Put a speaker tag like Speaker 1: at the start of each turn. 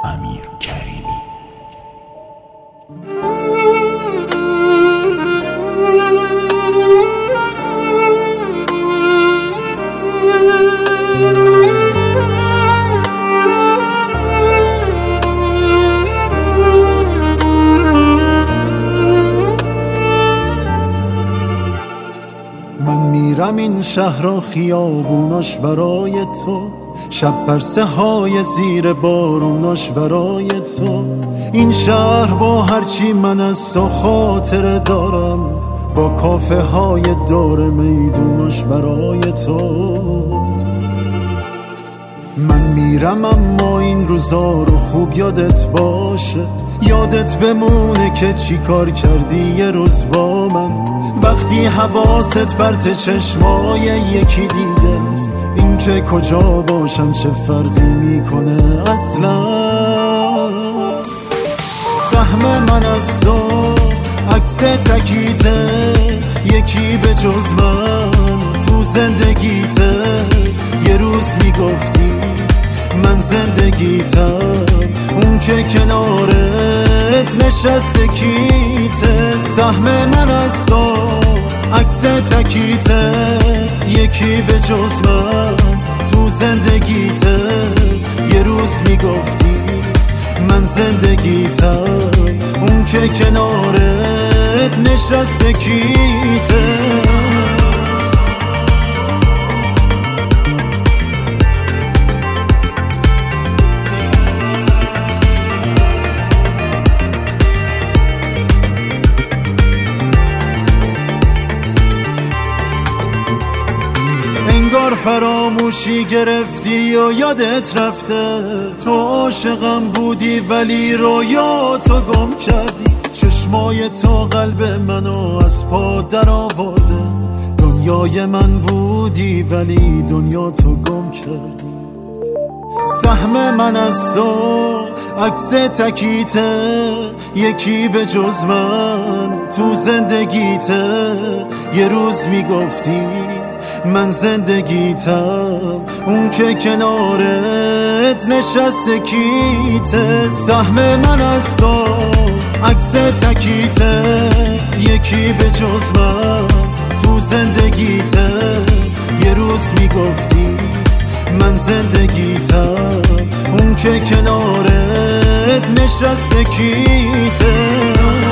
Speaker 1: امیر کریمی.
Speaker 2: من میرم این شهر و خیابوناش برای تو، شب پرسه های زیر باروناش برای تو. این شهر با هرچی من از تو خاطره دارم، با کافه های دور میدوناش برای تو. من میرم اما این روزا رو خوب یادت باشه، یادت بمونه که چی کار کردی یه روز با من. وقتی حواست پرت چشمای یکی دیگه است، این که کجا باشم چه فرقی میکنه اصلا. سهم من از تو عکس تکیته، یکی به جز من تو زندگیته. یه روز میگفتی من زندگیتم، اون که کنارت نشسته کیته. سهم من از تو عکس تکیته، یکی به جز من تو زندگیته. یه روز میگفتی من زندگیتم، اون که کنارت نشسته کیته. انگار فراموشی گرفتی و یادت رفته، تو عاشقم بودی ولی رویاتو گم کردی. چشمای تو قلب منو از پا در آورده، دنیای من بودی ولی دنیا تو گم کردی. سهم من از تو عکس تکیته، یکی به جز من تو زندگیته. یه روز میگفتی من زندگیتم، اون که کنارت نشسته کیته. سهم من از تو عکس تکیته، یکی به جز من تو زندگیته. یه روز میگفتی من زندگیتم، اون که کنارت نشسته کیته.